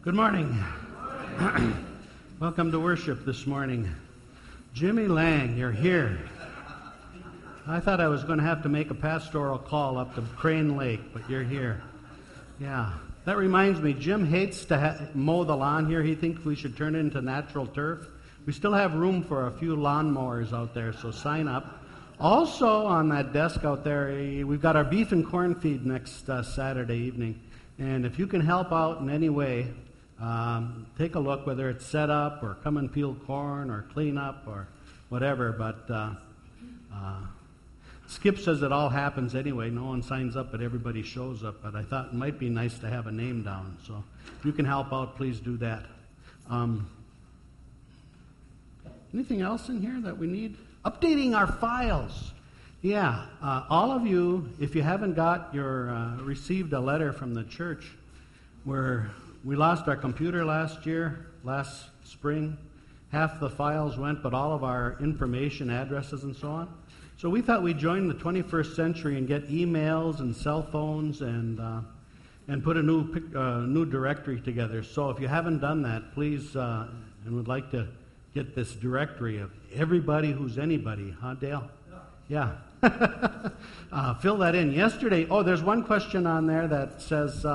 Good morning. Welcome to worship this morning. Jimmy Lang, you're here. I thought I was going to have to make a pastoral call up to Crane Lake, but you're here. Yeah. That reminds me, Jim hates to mow the lawn here. He thinks we should turn it into natural turf. We still have room for a few lawnmowers out there, so sign up. Also on that desk out there, we've got our beef and corn feed next Saturday evening. And if you can help out in any way, take a look, whether it's set up or come and peel corn or clean up or whatever. But Skip says it all happens anyway. No one signs up, but everybody shows up. But I thought it might be nice to have a name down. So if you can help out, please do that. Anything else in here that we need? Updating our files. Yeah, all of you, if you haven't got your received a letter from the church where we lost our computer last spring. Half the files went, but all of our information, addresses, and so on. So we thought we'd join the 21st century and get emails and cell phones and put a new directory together. So if you haven't done that, please, and would like to get this directory of everybody who's anybody, huh, Dale? Yeah. Fill that in. Yesterday, there's one question on there that says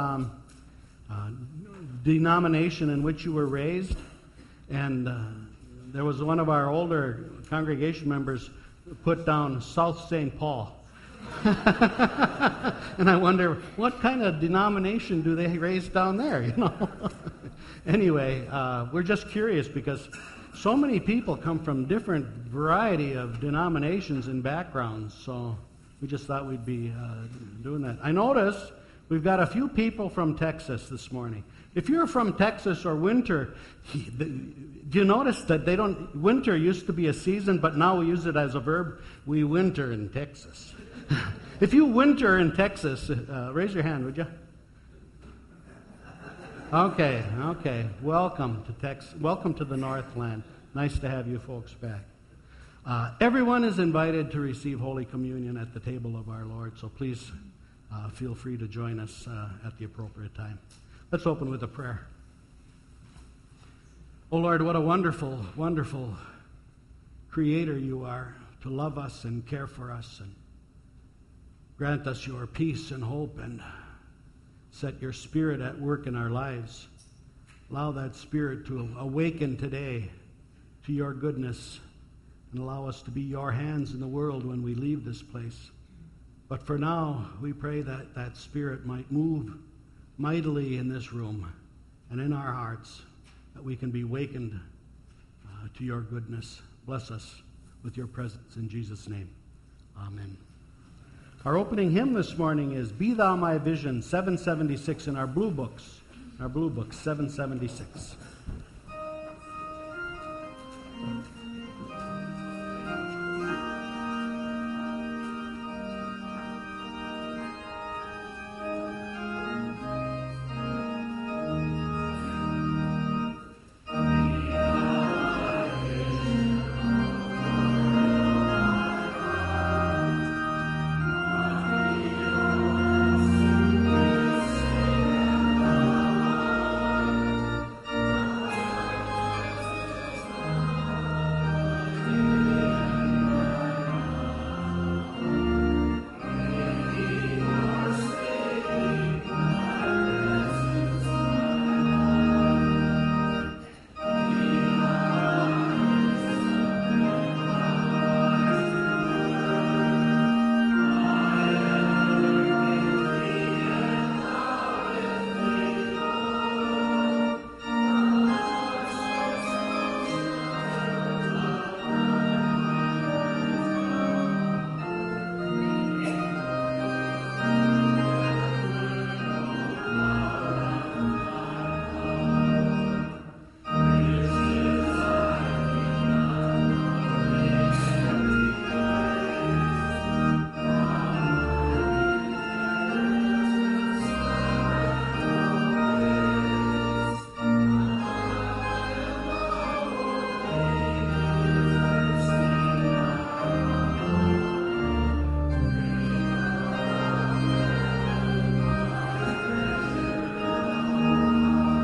denomination in which you were raised, and there was one of our older congregation members put down South St. Paul. And I wonder, what kind of denomination do they raise down there, you know? Anyway, we're just curious because so many people come from different variety of denominations and backgrounds, so we just thought we'd be doing that. I noticed we've got a few people from Texas this morning. If you're from Texas or winter, do you notice that winter used to be a season, but now we use it as a verb? We winter in Texas. If you winter in Texas, raise your hand, would you? Okay. Welcome to Texas. Welcome to the Northland. Nice to have you folks back. Everyone is invited to receive Holy Communion at the table of our Lord, so please feel free to join us at the appropriate time. Let's open with a prayer. Oh Lord, what a wonderful, wonderful Creator you are, to love us and care for us and grant us your peace and hope and set your Spirit at work in our lives. Allow that Spirit to awaken today to your goodness and allow us to be your hands in the world when we leave this place. But for now, we pray that that Spirit might move mightily in this room and in our hearts, that we can be wakened to your goodness. Bless us with your presence in Jesus' name. Amen. Our opening hymn this morning is Be Thou My Vision, 776 in our blue books. 776.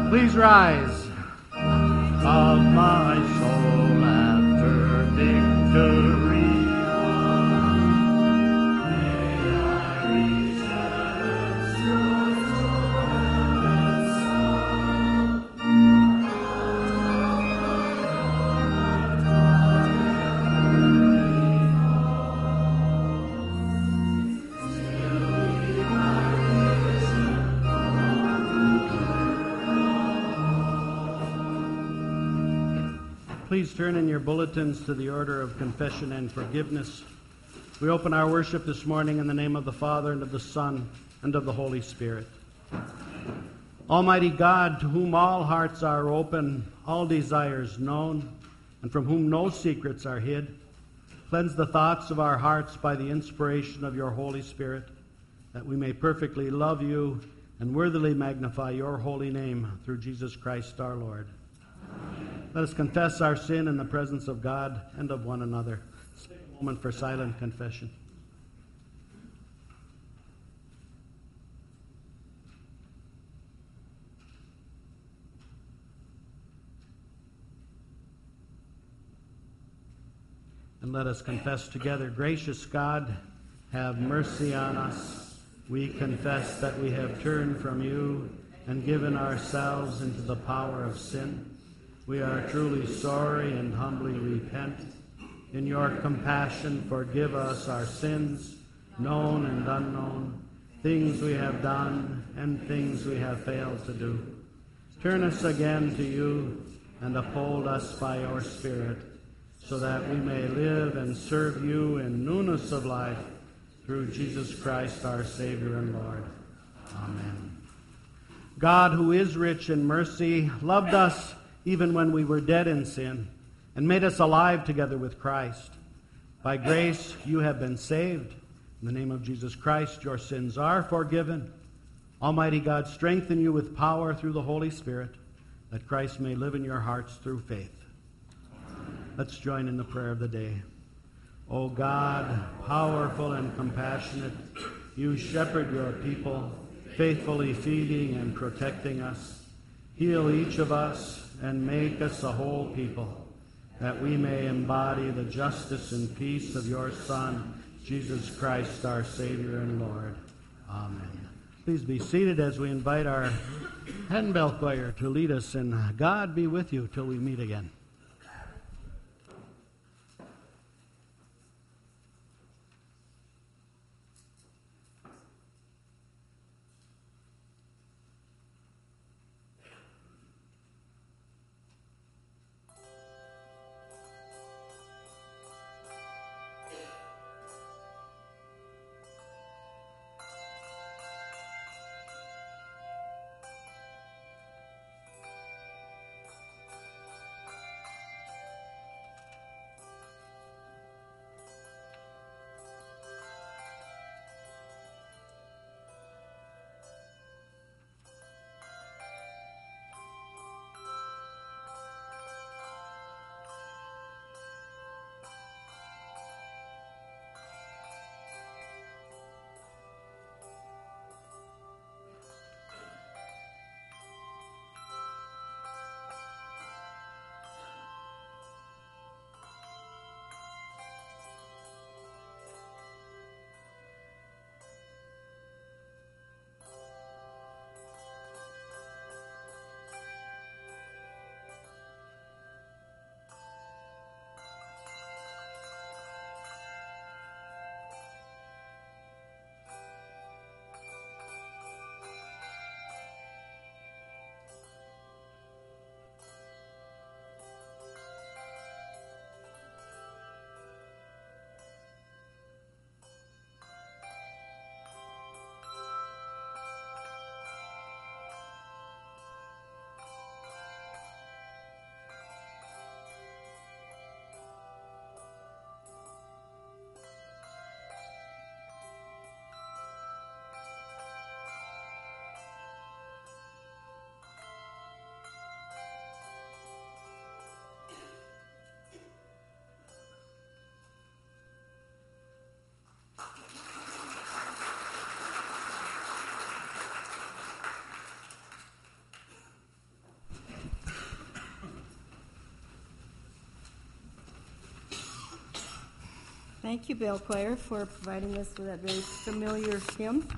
Please rise. Of my soul after victory won, may I reach heaven's Please turn in your bulletins to the order of confession and forgiveness. We open our worship this morning in the name of the Father, and of the Son, and of the Holy Spirit. Almighty God, to whom all hearts are open, all desires known, and from whom no secrets are hid, cleanse the thoughts of our hearts by the inspiration of your Holy Spirit, that we may perfectly love you and worthily magnify your holy name through Jesus Christ our Lord. Let us confess our sin in the presence of God and of one another. Let's take a moment for silent confession. And let us confess together. Gracious God, have mercy on us. We confess that we have turned from you and given ourselves into the power of sin. We are truly sorry and humbly repent. In your compassion, forgive us our sins, known and unknown, things we have done and things we have failed to do. Turn us again to you and uphold us by your Spirit, so that we may live and serve you in newness of life, through Jesus Christ our Savior and Lord. Amen. God, who is rich in mercy, loved us even when we were dead in sin, and made us alive together with Christ. By grace you have been saved. In the name of Jesus Christ, your sins are forgiven. Almighty God, strengthen you with power through the Holy Spirit, that Christ may live in your hearts through faith. Let's join in the prayer of the day. O God, powerful and compassionate, you shepherd your people, faithfully feeding and protecting us. Heal each of us and make us a whole people, that we may embody the justice and peace of your Son, Jesus Christ, our Savior and Lord. Amen. Please be seated as we invite our handbell choir to lead us in God Be With You Till We Meet Again. Thank you, Bell Choir, for providing us with that very familiar hymn.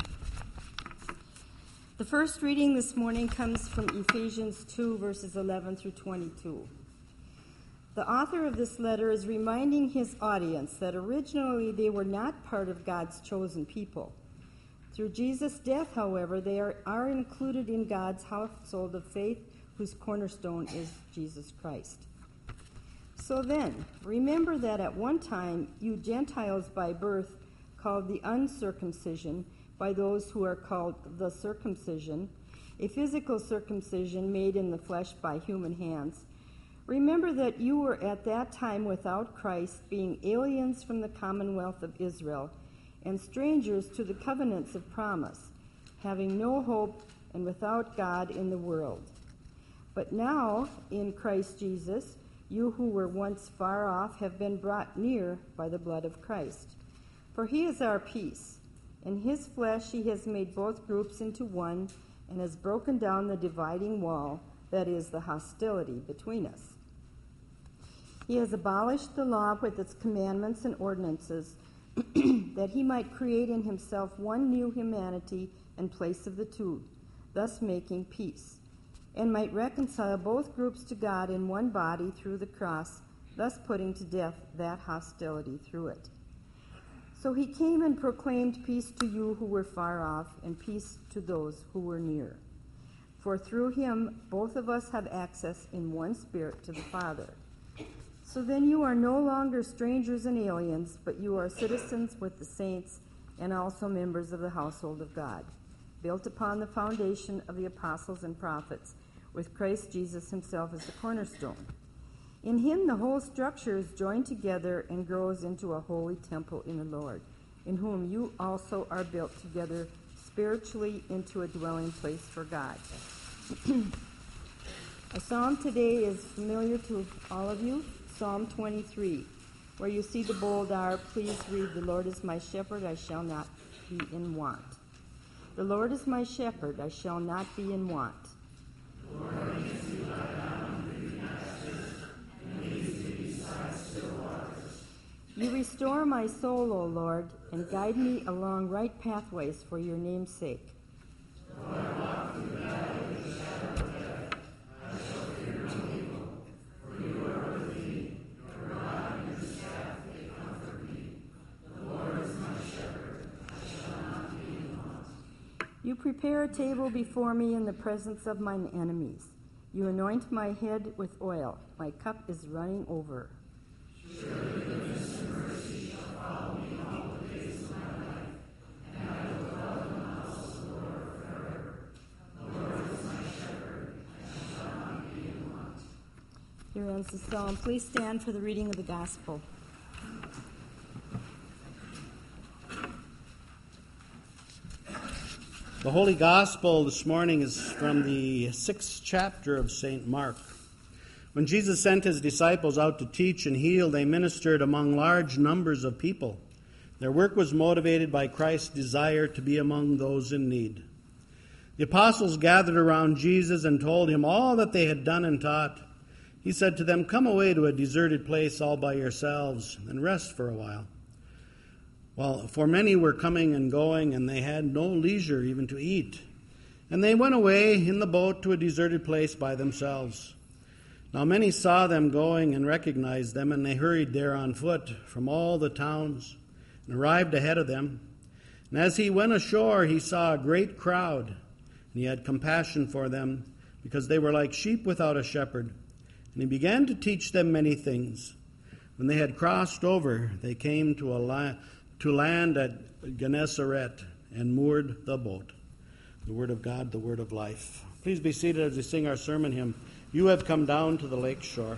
The first reading this morning comes from Ephesians 2, verses 11 through 22. The author of this letter is reminding his audience that originally they were not part of God's chosen people. Through Jesus' death, however, they are included in God's household of faith, whose cornerstone is Jesus Christ. So then, remember that at one time you Gentiles by birth, called the uncircumcision by those who are called the circumcision, a physical circumcision made in the flesh by human hands. Remember that you were at that time without Christ, being aliens from the commonwealth of Israel and strangers to the covenants of promise, having no hope and without God in the world. But now, in Christ Jesus, you who were once far off have been brought near by the blood of Christ. For he is our peace. In his flesh he has made both groups into one and has broken down the dividing wall, that is, the hostility between us. He has abolished the law with its commandments and ordinances, that he might create in himself one new humanity in place of the two, thus making peace, and might reconcile both groups to God in one body through the cross, thus putting to death that hostility through it. So he came and proclaimed peace to you who were far off, and peace to those who were near. For through him both of us have access in one Spirit to the Father. So then you are no longer strangers and aliens, but you are citizens with the saints and also members of the household of God, built upon the foundation of the apostles and prophets, with Christ Jesus himself as the cornerstone. In him the whole structure is joined together and grows into a holy temple in the Lord, in whom you also are built together spiritually into a dwelling place for God. A psalm today is familiar to all of you, Psalm 23. Where you see the bold R, please read, "The Lord is my shepherd, I shall not be in want." The Lord is my shepherd, I shall not be in want. You restore my soul, O Lord, and guide me along right pathways for your name's sake. You prepare a table before me in the presence of mine enemies. You anoint my head with oil. My cup is running over. Surely goodness and mercy shall follow me all the days of my life, and I will dwell in the house of the Lord forever. The Lord is my shepherd, I shall not be in want. Here ends the psalm. Please stand for the reading of the gospel. The Holy Gospel this morning is from the 6th chapter of St. Mark. When Jesus sent his disciples out to teach and heal, they ministered among large numbers of people. Their work was motivated by Christ's desire to be among those in need. The apostles gathered around Jesus and told him all that they had done and taught. He said to them, "Come away to a deserted place all by yourselves and rest for a while." Well, for many were coming and going, and they had no leisure even to eat. And they went away in the boat to a deserted place by themselves. Now many saw them going and recognized them, and they hurried there on foot from all the towns and arrived ahead of them. And as he went ashore, he saw a great crowd, and he had compassion for them, because they were like sheep without a shepherd. And he began to teach them many things. When they had crossed over, they came to land at Gennesaret and moored the boat. The word of God, the word of life. Please be seated as we sing our sermon hymn, "You Have Come Down to the Lake Shore."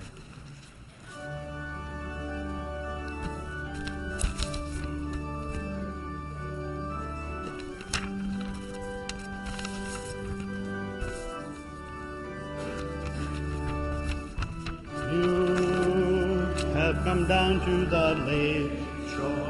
You have come down to the lake shore.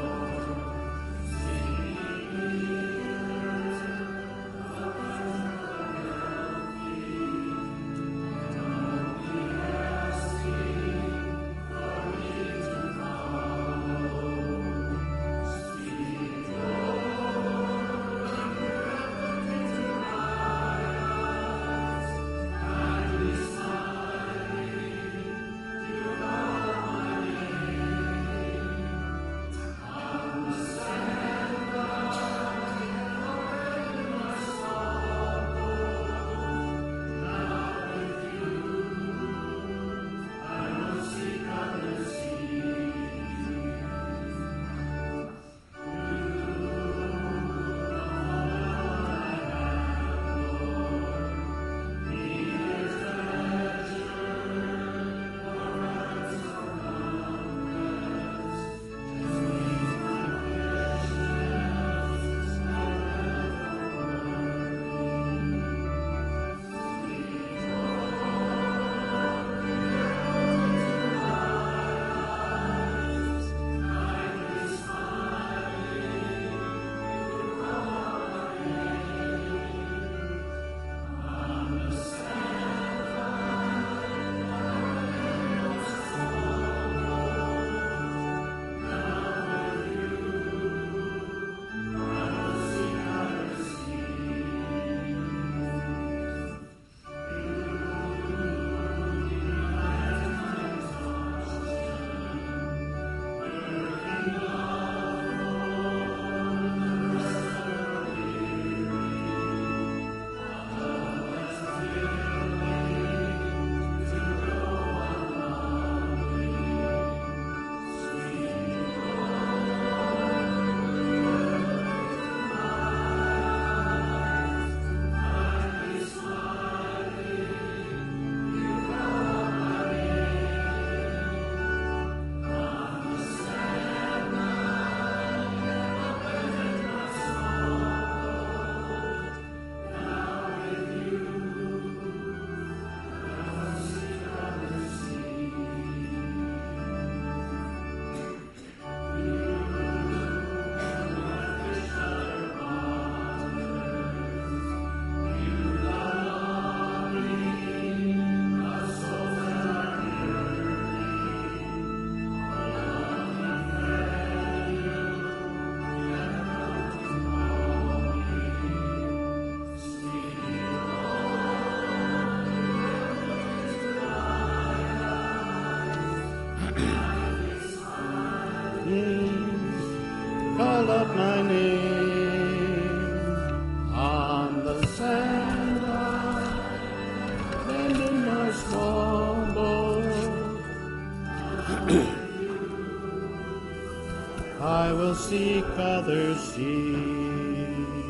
seek other seas.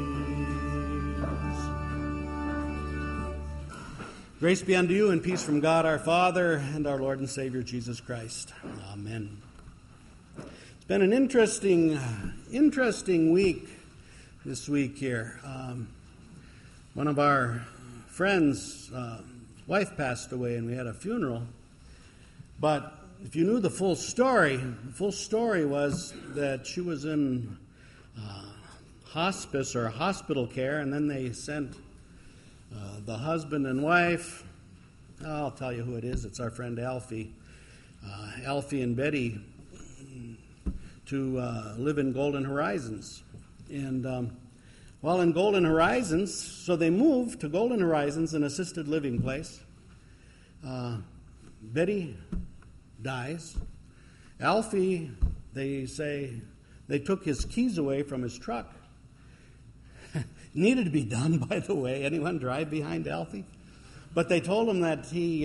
Grace be unto you and peace from God our Father and our Lord and Savior Jesus Christ. Amen. It's been an interesting week this week here. One of our friends' wife passed away and we had a funeral. But if you knew the full story was that she was in hospice or hospital care, and then they sent the husband and wife, I'll tell you who it is, it's our friend Alfie and Betty, to live in Golden Horizons. And while in Golden Horizons, so they moved to Golden Horizons, an assisted living place. Betty dies. Alfie, they say, they took his keys away from his truck. Needed to be done, by the way. Anyone drive behind Alfie? But they told him that he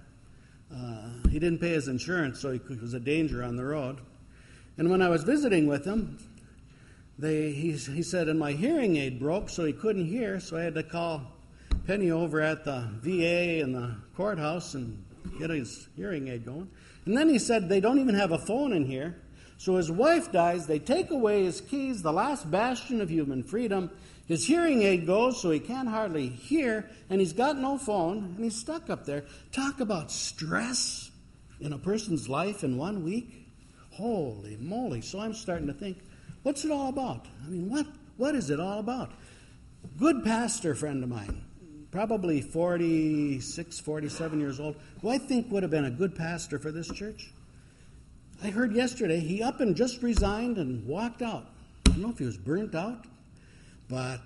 didn't pay his insurance, so he was a danger on the road. And when I was visiting with him, he said, and my hearing aid broke, so he couldn't hear, so I had to call Penny over at the VA and the courthouse and get his hearing aid going. And then he said they don't even have a phone in here. So his wife dies, they take away his keys, the last bastion of human freedom. His hearing aid goes, so he can't hardly hear, and he's got no phone, and he's stuck up there. Talk about stress in a person's life in 1 week. Holy moly. So I'm starting to think, what's it all about? I mean, what is it all about? Good pastor friend of mine, probably 46, 47 years old, who I think would have been a good pastor for this church. I heard yesterday he up and just resigned and walked out. I don't know if he was burnt out, but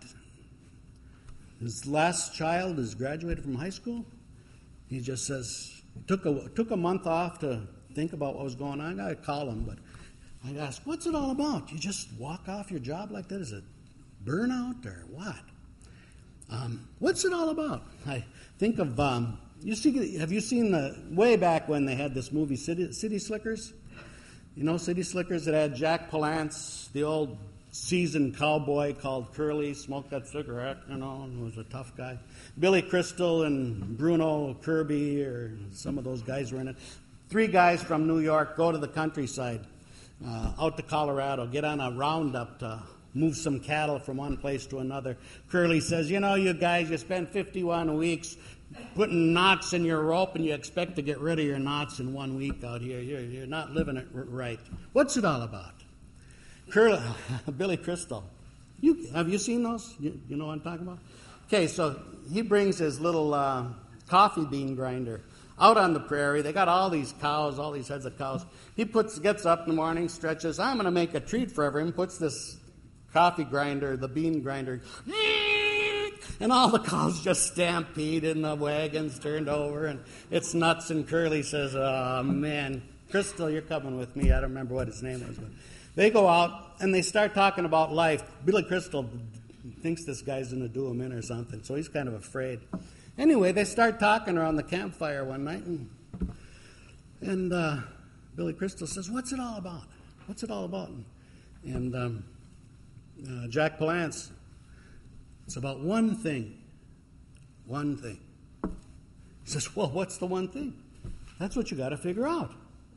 his last child is graduated from high school. He just says, took a month off to think about what was going on. I call him, but I asked, what's it all about? You just walk off your job like that? Is it burnout or what? What's it all about? I think of, have you seen way back when they had this movie, City Slickers? You know City Slickers? It had Jack Palance, the old seasoned cowboy called Curly, smoked that cigarette, and was a tough guy. Billy Crystal and Bruno Kirby, or some of those guys were in it. 3 guys from New York go to the countryside, out to Colorado, get on a roundup to move some cattle from one place to another. Curly says, you guys, you spend 51 weeks putting knots in your rope and you expect to get rid of your knots in 1 week out here. You're not living it right. What's it all about? Curly, Billy Crystal. Have you seen those? You know what I'm talking about? Okay, so he brings his little coffee bean grinder out on the prairie. They got all these cows, all these heads of cows. He gets up in the morning, stretches. I'm going to make a treat for everyone. Puts this coffee grinder, the bean grinder, and all the cows just stampede and the wagons turned over, and it's nuts. And Curly says, oh, man, Crystal, you're coming with me. I don't remember what his name was, but they go out and they start talking about life. Billy Crystal thinks this guy's going to do him in or something, so he's kind of afraid. Anyway, they start talking around the campfire one night, and Billy Crystal says, what's it all about? What's it all about? And Jack Palance, it's about one thing. One thing. He says, well, what's the one thing? That's what you got to figure out.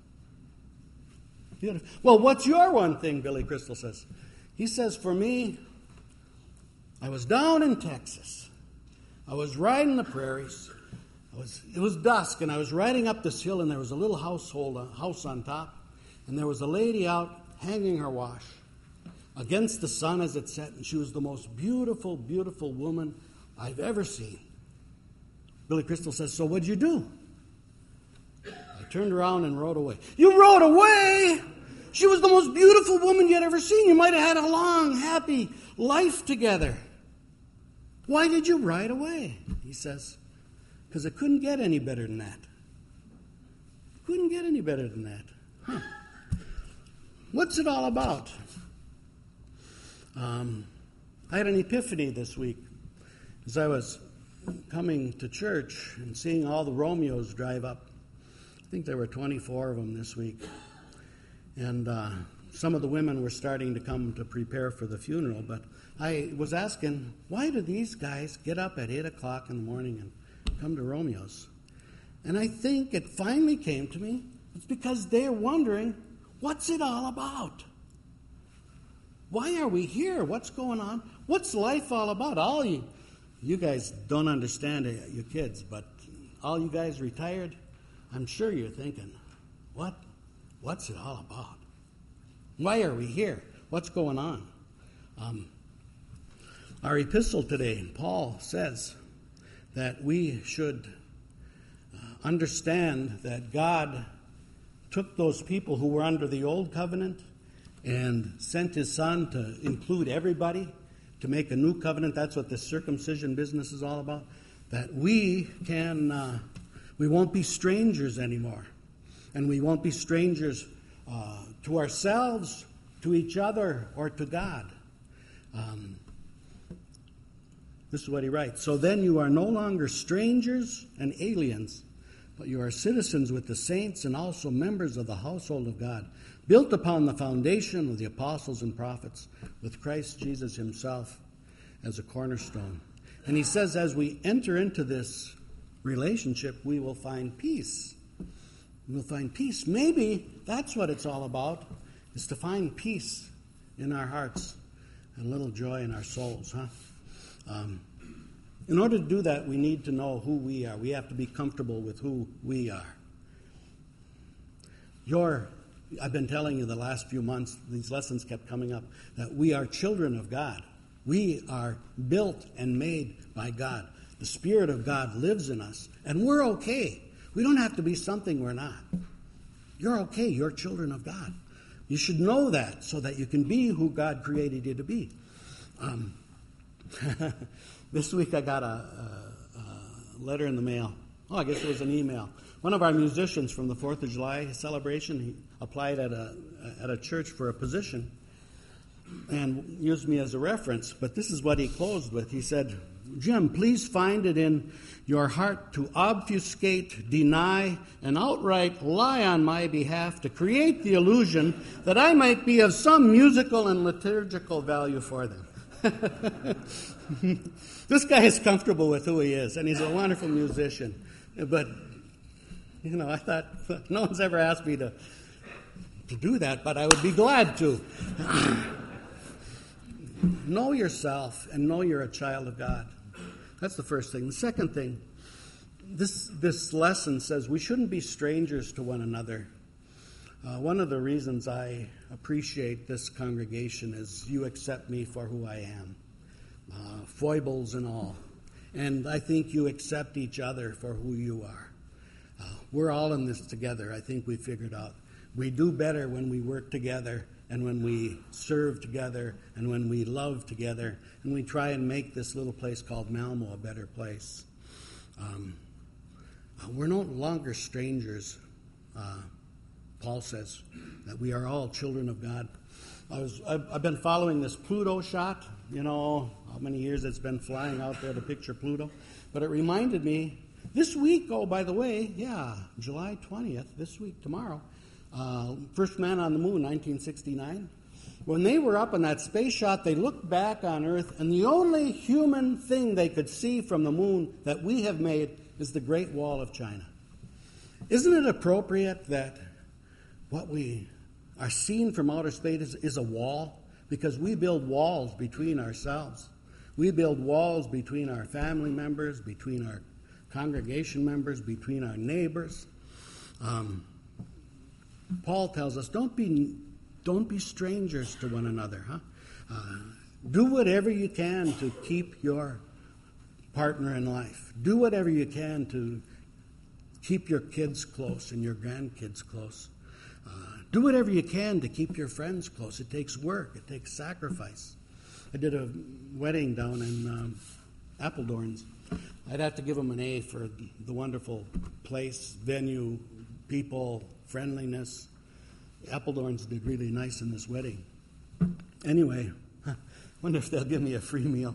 Well, what's your one thing, Billy Crystal says. He says, for me, I was down in Texas. I was riding the prairies. It was dusk, and I was riding up this hill, and there was a little house on top, and there was a lady out hanging her wash against the sun as it set, and she was the most beautiful, beautiful woman I've ever seen. Billy Crystal says, so what'd you do? I turned around and rode away. You rode away? She was the most beautiful woman you'd ever seen. You might have had a long, happy life together. Why did you ride away? He says, because it couldn't get any better than that. Couldn't get any better than that. Huh. What's it all about? I had an epiphany this week as I was coming to church and seeing all the Romeos drive up. I think there were 24 of them this week. And some of the women were starting to come to prepare for the funeral, but I was asking, why do these guys get up at 8 o'clock in the morning and come to Romeo's? And I think it finally came to me, it's because they're wondering, what's it all about? Why are we here? What's going on? What's life all about? All you guys don't understand it, you kids, but all you guys retired, I'm sure you're thinking, what's it all about? Why are we here? What's going on? Our epistle today, Paul says that we should understand that God took those people who were under the old covenant and sent his son to include everybody to make a new covenant. That's what this circumcision business is all about. That we won't be strangers anymore. And we won't be strangers to ourselves, to each other, or to God. This is what he writes. So then you are no longer strangers and aliens, but you are citizens with the saints and also members of the household of God, built upon the foundation of the apostles and prophets, with Christ Jesus himself as a cornerstone. And he says as we enter into this relationship, we will find peace. We'll find peace. Maybe that's what it's all about, is to find peace in our hearts and a little joy in our souls, huh? In order to do that, we need to know who we are. We have to be comfortable with who we are. I've been telling you the last few months, these lessons kept coming up, that we are children of God. We are built and made by God. The Spirit of God lives in us, and we're okay. We don't have to be something we're not. You're okay. You're children of God. You should know that so that you can be who God created you to be. This week I got a letter in the mail. I guess it was an email. One of our musicians from the 4th of July celebration, he applied at a church for a position and used me as a reference. But this is what he closed with. He said, Jim, please find it in your heart to obfuscate, deny, and outright lie on my behalf to create the illusion that I might be of some musical and liturgical value for them. This guy is comfortable with who he is, and he's a wonderful musician. But, I thought, no one's ever asked me to do that, but I would be glad to. Know yourself and know you're a child of God. That's the first thing. The second thing, this lesson says we shouldn't be strangers to one another. One of the reasons I appreciate this congregation is you accept me for who I am, foibles and all. And I think you accept each other for who you are. We're all in this together. I think we figured out. We do better when we work together and when we serve together and when we love together and we try and make this little place called Malmo a better place. We're no longer strangers. Paul says that we are all children of God. I've been following this Pluto shot, how many years it's been flying out there to picture Pluto. But it reminded me, this week, by the way, July 20th, this week, tomorrow, first man on the moon, 1969. When they were up in that space shot, they looked back on Earth, and the only human thing they could see from the moon that we have made is the Great Wall of China. Isn't it appropriate that what we are seeing from outer space is a wall? Because we build walls between ourselves. We build walls between our family members, between our congregation members, between our neighbors. Paul tells us, don't be strangers to one another. Do whatever you can to keep your partner in life. Do whatever you can to keep your kids close and your grandkids close. Do whatever you can to keep your friends close. It takes work. It takes sacrifice. I did a wedding down in Appledorns. I'd have to give them an A for the wonderful place, venue, people, friendliness. Appledorns did really nice in this wedding. Anyway, I wonder if they'll give me a free meal.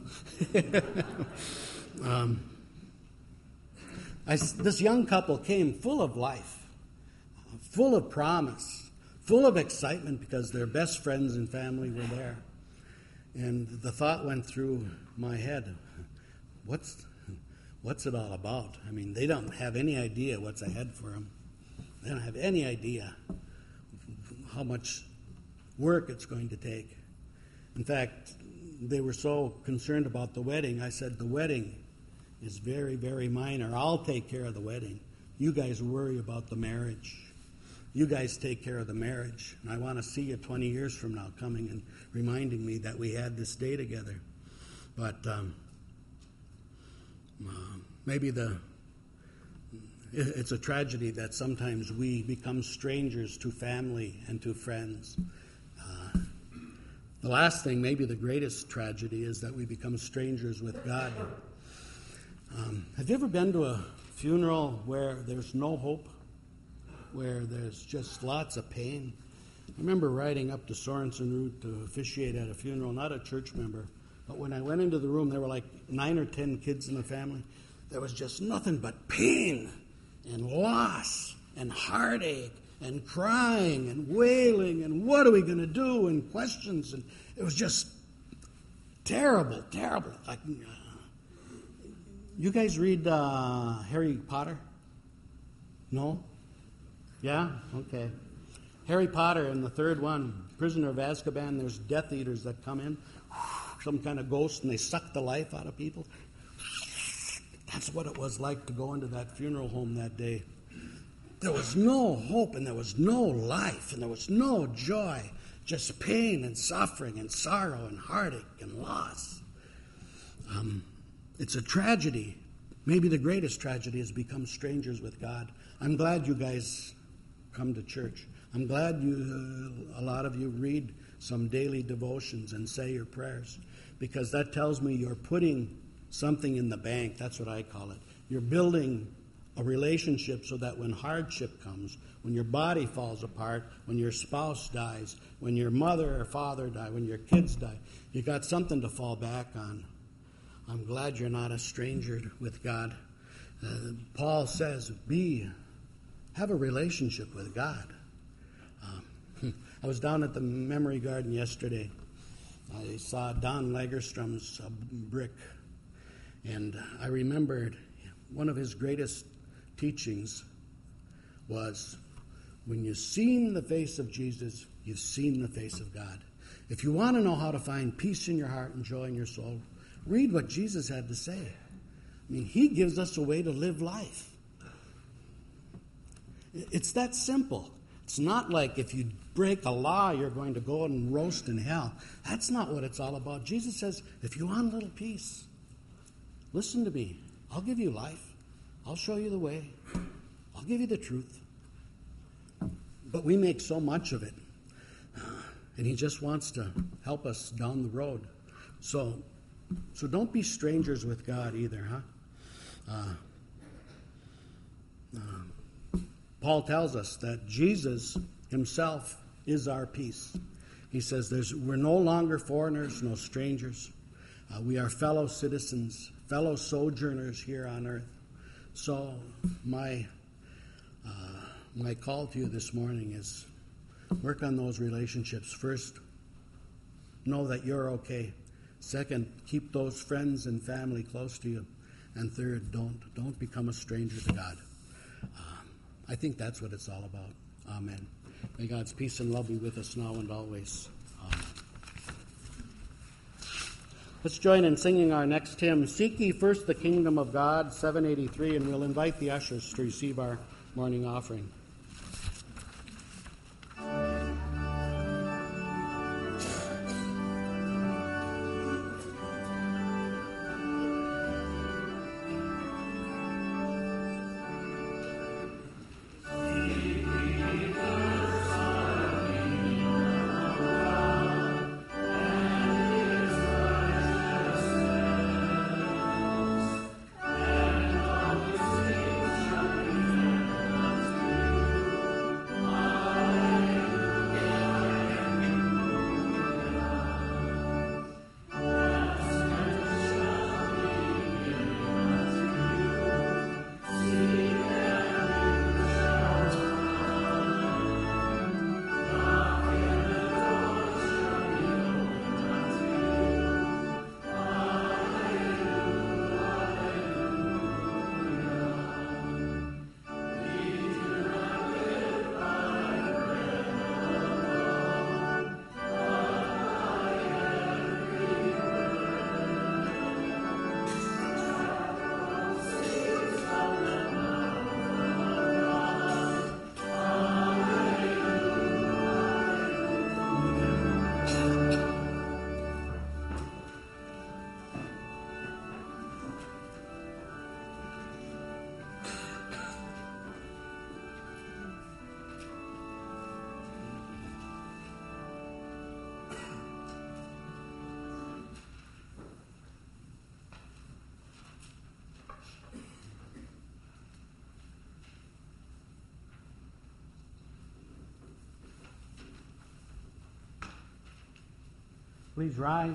This young couple came full of life, full of promise, full of excitement because their best friends and family were there. And the thought went through my head, what's it all about? I mean, they don't have any idea what's ahead for them. They don't have any idea how much work it's going to take. In fact, they were so concerned about the wedding. I said, the wedding is very, very minor. I'll take care of the wedding. You guys worry about the marriage. You guys take care of the marriage. And I want to see you 20 years from now coming and reminding me that we had this day together. But maybe it's a tragedy that sometimes we become strangers to family and to friends. The last thing, maybe the greatest tragedy, is that we become strangers with God. Have you ever been to a funeral where there's no hope, where there's just lots of pain? I remember riding up to Sorensen Route to officiate at a funeral, not a church member, but when I went into the room, there were like 9 or 10 kids in the family. There was just nothing but pain and loss and heartache and crying and wailing and what are we going to do and questions. And it was just terrible, terrible. You guys read Harry Potter? No? Yeah? Okay. Harry Potter in the third one, Prisoner of Azkaban, there's Death Eaters that come in, some kind of ghost, and they suck the life out of people. That's what it was like to go into that funeral home that day. There was no hope, and there was no life, and there was no joy, just pain and suffering and sorrow and heartache and loss. It's a tragedy. Maybe the greatest tragedy is become strangers with God. I'm glad you guys come to church. I'm glad a lot of you read some daily devotions and say your prayers, because that tells me you're putting something in the bank. That's what I call it. You're building a relationship so that when hardship comes, when your body falls apart, when your spouse dies, when your mother or father die, when your kids die, you got something to fall back on. I'm glad you're not a stranger with God. Paul says, have a relationship with God. I was down at the Memory Garden yesterday. I saw Don Lagerstrom's brick, and I remembered one of his greatest teachings was, when you've seen the face of Jesus, you've seen the face of God. If you want to know how to find peace in your heart and joy in your soul, read what Jesus had to say. I mean, he gives us a way to live life. It's that simple. It's not like if you break a law, you're going to go and roast in hell. That's not what it's all about. Jesus says, if you want a little peace, listen to me. I'll give you life. I'll show you the way. I'll give you the truth. But we make so much of it. And he just wants to help us down the road. So don't be strangers with God either, huh? Paul tells us that Jesus himself is our peace. He says we're no longer foreigners, no strangers. We are fellow citizens, fellow sojourners here on earth. So my call to you this morning is work on those relationships. First, know that you're okay. Second, keep those friends and family close to you. And third, don't become a stranger to God. I think that's what it's all about. Amen. May God's peace and love be with us now and always. Amen. Let's join in singing our next hymn, Seek Ye First the Kingdom of God, 783, and we'll invite the ushers to receive our morning offering. Please rise.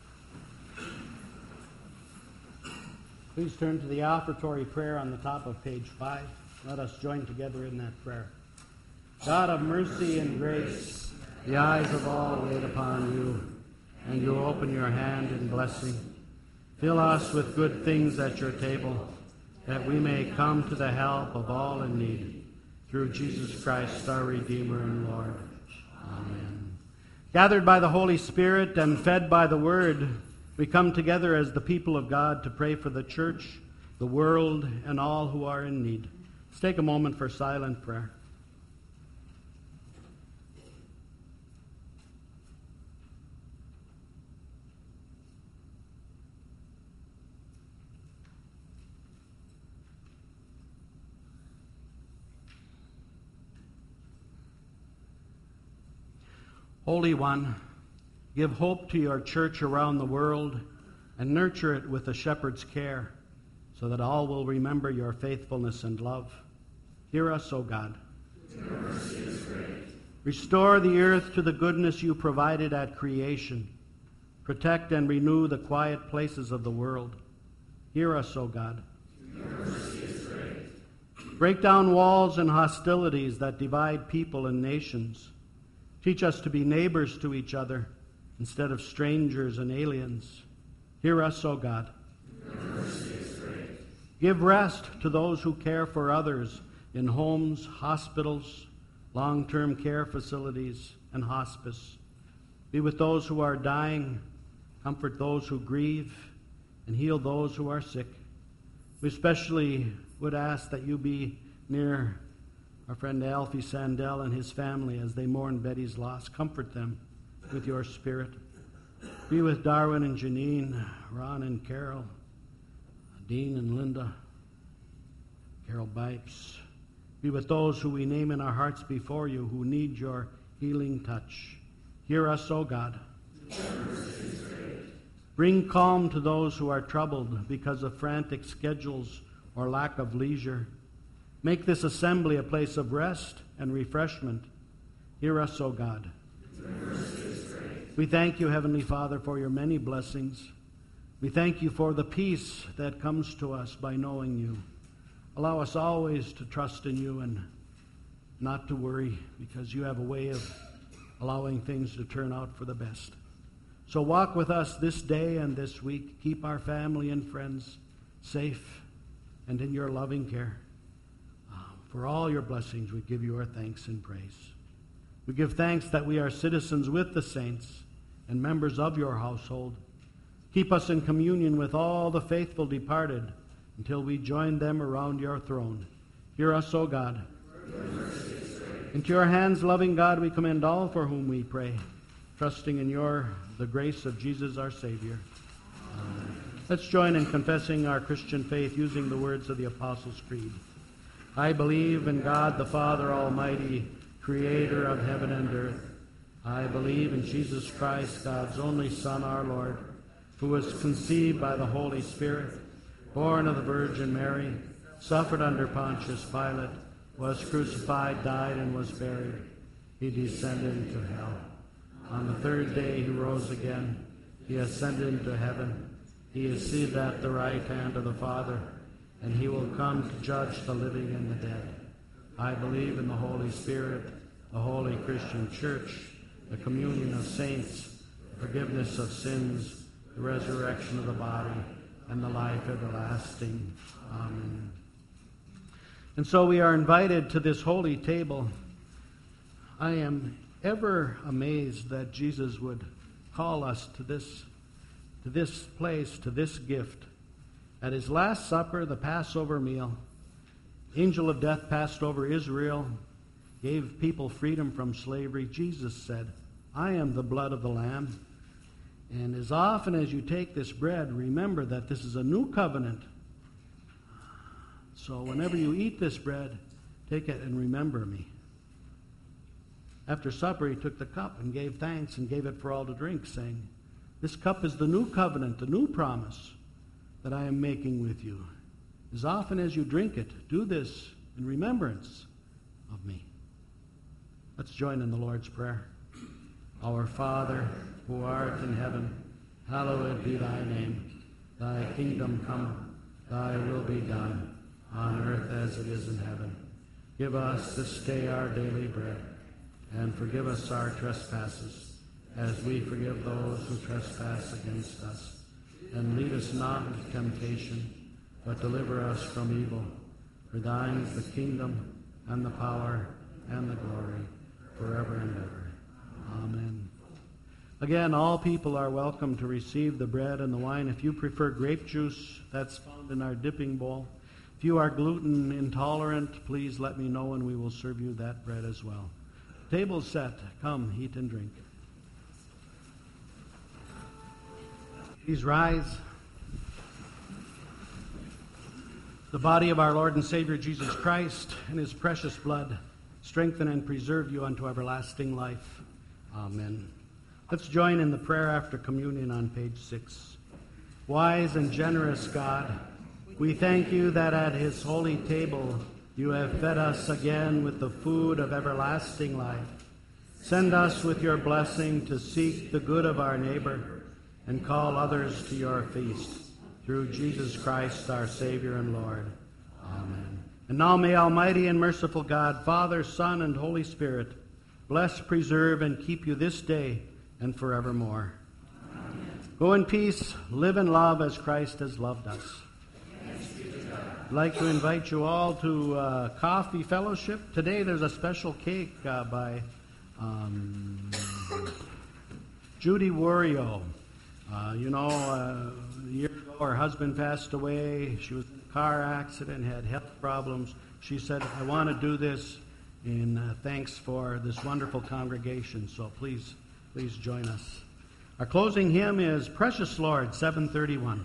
Please turn to the offertory prayer on the top of page 5. Let us join together in that prayer. God of mercy and grace, the eyes of all wait upon you, and you open your hand in blessing. Fill us with good things at your table, that we may come to the help of all in need. Through Jesus Christ, our Redeemer and Lord. Amen. Gathered by the Holy Spirit and fed by the Word, we come together as the people of God to pray for the church, the world, and all who are in need. Let's take a moment for silent prayer. Holy One, give hope to your church around the world and nurture it with a shepherd's care, so that all will remember your faithfulness and love. Hear us, O God. Your mercy is great. Restore the earth to the goodness you provided at creation. Protect and renew the quiet places of the world. Hear us, O God. Your mercy is great. Break down walls and hostilities that divide people and nations. Teach us to be neighbors to each other instead of strangers and aliens. Hear us, O God. Your mercy is great. Give rest to those who care for others in homes, hospitals, long-term care facilities, and hospice. Be with those who are dying, comfort those who grieve, and heal those who are sick. We especially would ask that you be near our friend Alfie Sandell and his family as they mourn Betty's loss. Comfort them with your Spirit. Be with Darwin and Janine, Ron and Carol, Dean and Linda, Carol Bikes. Be with those who we name in our hearts before you who need your healing touch. Hear us, O God. Bring calm to those who are troubled because of frantic schedules or lack of leisure. Make this assembly a place of rest and refreshment. Hear us, O God. We thank you, Heavenly Father, for your many blessings. We thank you for the peace that comes to us by knowing you. Allow us always to trust in you and not to worry, because you have a way of allowing things to turn out for the best. So walk with us this day and this week. Keep our family and friends safe and in your loving care. For all your blessings, we give you our thanks and praise. We give thanks that we are citizens with the saints and members of your household. Keep us in communion with all the faithful departed until we join them around your throne. Hear us, O God. Into your hands, loving God, we commend all for whom we pray, trusting in the grace of Jesus our Savior. Amen. Let's join in confessing our Christian faith using the words of the Apostles' Creed. I believe in God the Father Almighty, creator of heaven and earth. I believe in Jesus Christ, God's only Son, our Lord, who was conceived by the Holy Spirit, born of the Virgin Mary, suffered under Pontius Pilate, was crucified, died, and was buried. He descended into hell. On the third day he rose again. He ascended into heaven. He is seated at the right hand of the Father, and he will come to judge the living and the dead. I believe in the Holy Spirit, the holy Christian Church, the communion of saints, the forgiveness of sins, the resurrection of the body, and the life everlasting. Amen. And so we are invited to this holy table. I am ever amazed that Jesus would call us to this place, to this gift. At his Last Supper, the Passover meal, angel of death passed over Israel, gave people freedom from slavery. Jesus said, I am the blood of the Lamb. And as often as you take this bread, remember that this is a new covenant. So whenever you eat this bread, take it and remember me. After supper, he took the cup and gave thanks and gave it for all to drink, saying, this cup is the new covenant, the new promise that I am making with you. As often as you drink it, do this in remembrance of me. Let's join in the Lord's Prayer. Our Father, who art in heaven, hallowed be thy name. Thy kingdom come, thy will be done, on earth as it is in heaven. Give us this day our daily bread, and forgive us our trespasses, as we forgive those who trespass against us. And lead us not into temptation, but deliver us from evil. For thine is the kingdom, and the power, and the glory, forever and ever. Amen. Again, all people are welcome to receive the bread and the wine. If you prefer grape juice, that's found in our dipping bowl. If you are gluten intolerant, please let me know and we will serve you that bread as well. Table set. Come, eat and drink. Please rise. The body of our Lord and Savior Jesus Christ and his precious blood strengthen and preserve you unto everlasting life. Amen. Let's join in the prayer after communion on page 6. Wise and generous God, we thank you that at his holy table you have fed us again with the food of everlasting life. Send us with your blessing to seek the good of our neighbor and call others to your feast. Through Jesus Christ, our Savior and Lord. Amen. And now may Almighty and merciful God, Father, Son, and Holy Spirit, bless, preserve, and keep you this day and forevermore. Amen. Go in peace, live in love as Christ has loved us. I'd like to invite you all to coffee fellowship. Today there's a special cake by Judy Wario. A year ago her husband passed away. She was in a car accident, had health problems. She said, I want to do this in thanks for this wonderful congregation. So please join us. Our closing hymn is Precious Lord, 731.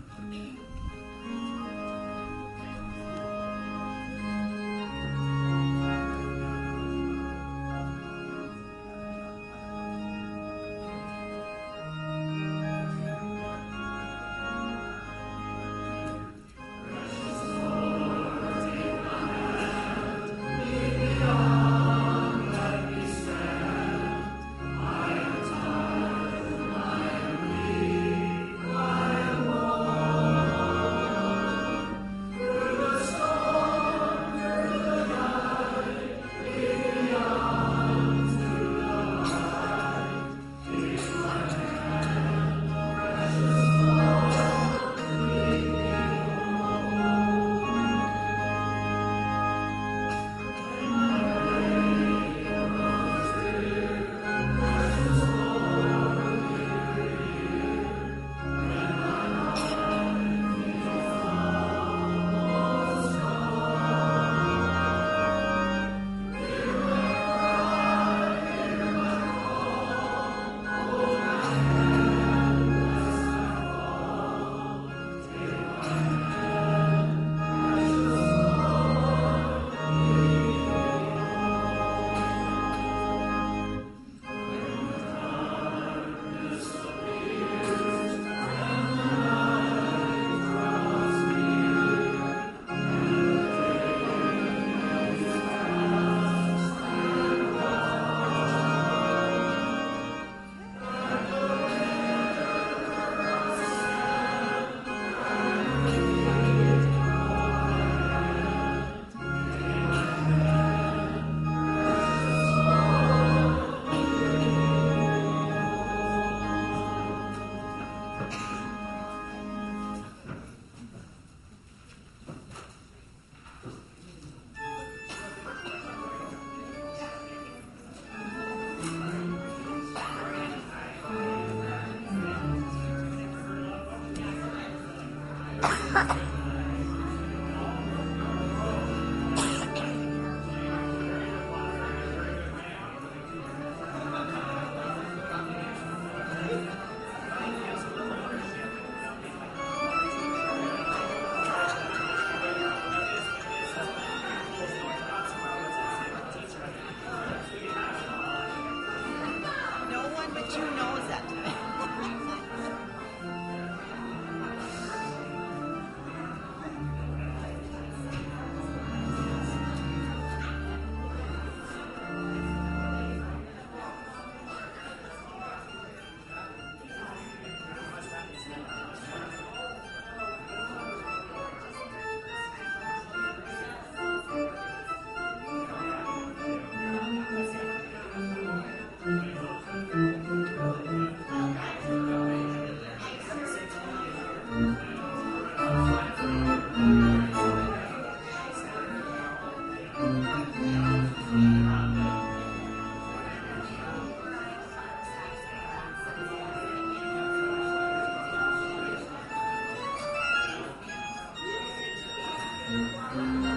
Amen.